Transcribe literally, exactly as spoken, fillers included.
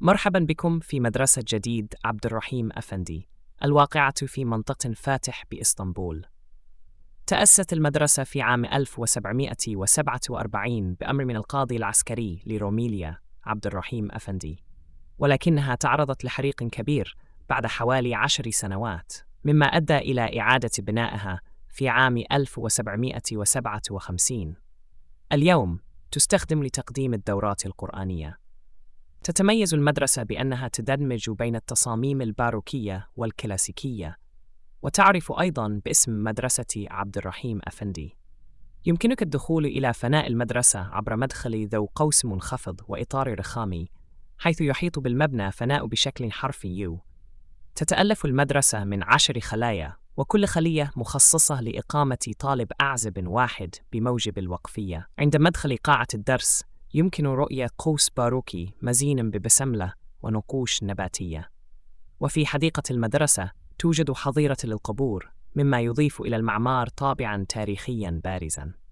مرحبا بكم في مدرسة جديد عبد الرحيم أفندي، الواقعة في منطقة فاتح بإسطنبول. تأسست المدرسة في عام ألف وسبعمائة وسبعة وأربعين بأمر من القاضي العسكري لروميليا عبد الرحيم أفندي، ولكنها تعرضت لحريق كبير بعد حوالي عشر سنوات، مما أدى إلى إعادة بنائها في عام ألف وسبعمائة وسبعة وخمسين. اليوم تستخدم لتقديم الدورات القرآنية. تتميز المدرسة بأنها تدمج بين التصاميم الباروكية والكلاسيكية، وتعرف أيضاً باسم مدرسة عبد الرحيم أفندي. يمكنك الدخول إلى فناء المدرسة عبر مدخل ذو قوس منخفض وإطار رخامي، حيث يحيط بالمبنى فناء بشكل حرفي يو. تتألف المدرسة من عشر خلايا، وكل خلية مخصصة لإقامة طالب أعزب واحد بموجب الوقفية. عند مدخل قاعة الدرس يمكن رؤية قوس باروكي مزين ببسملة ونقوش نباتية. وفي حديقة المدرسة توجد حظيرة للقبور، مما يضيف إلى المعمار طابعاً تاريخياً بارزاً.